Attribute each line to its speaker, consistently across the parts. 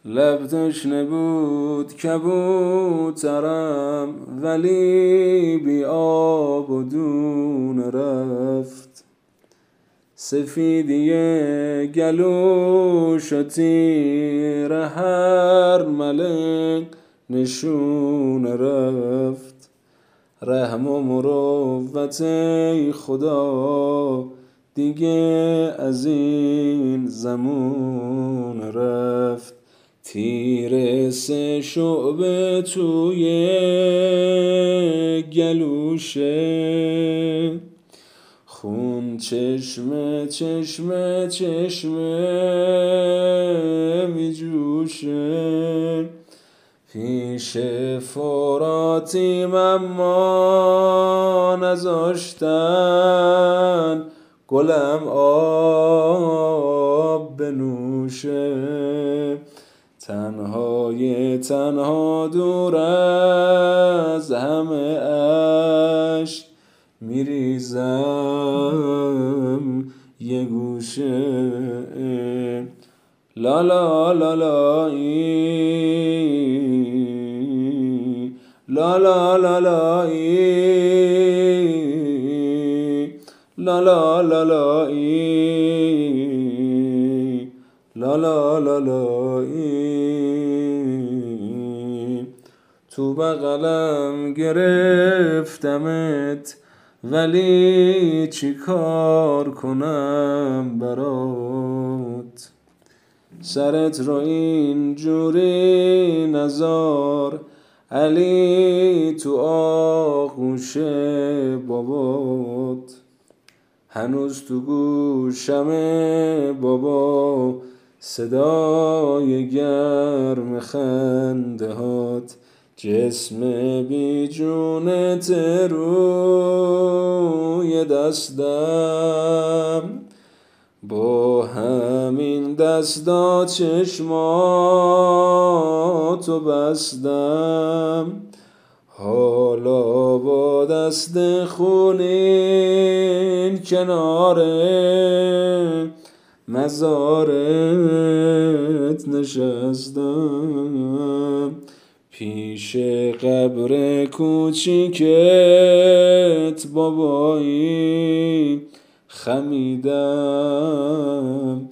Speaker 1: لب تشنه بود کبوترم ولی بی آب و دون رفت. سفیدی گلوش و تیر هر ملک نشون رفت. رحم و مروت ای خدا دیگه از این زمون رفت. تیر 3 شعبه توی گلوشه، خون چشمه چشمه چشمه می جوشه. پیش فراتیم اما نذاشتن گلم آب بنوشه. تنهای تنها دور از همه اشک میریزم یه گوشه. لا لا لا لا ای لا لا لا لا ای لا لا لا لا ای لا لا لا لا ای. تو بغلم گرفتمت ولی چی کار کنم برات. سرت رو اینجوری نزار علی تو آغوش بابات. هنوز تو گوشمه بابا صدای گرم خنده هات. جسم بی جونت روی دستم، با همین دستا چشماتو بستم. حالا با دست خونین کنار مزارت نشستم. پیش قبر کوچیکت بابایی خمیدم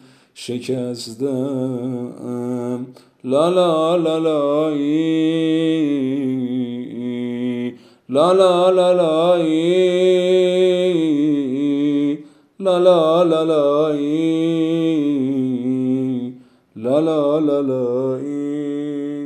Speaker 1: شکستم. لا لا لا لا ای لا لا لا لا ای لا لا لا لا ای لا لا لا لا ای.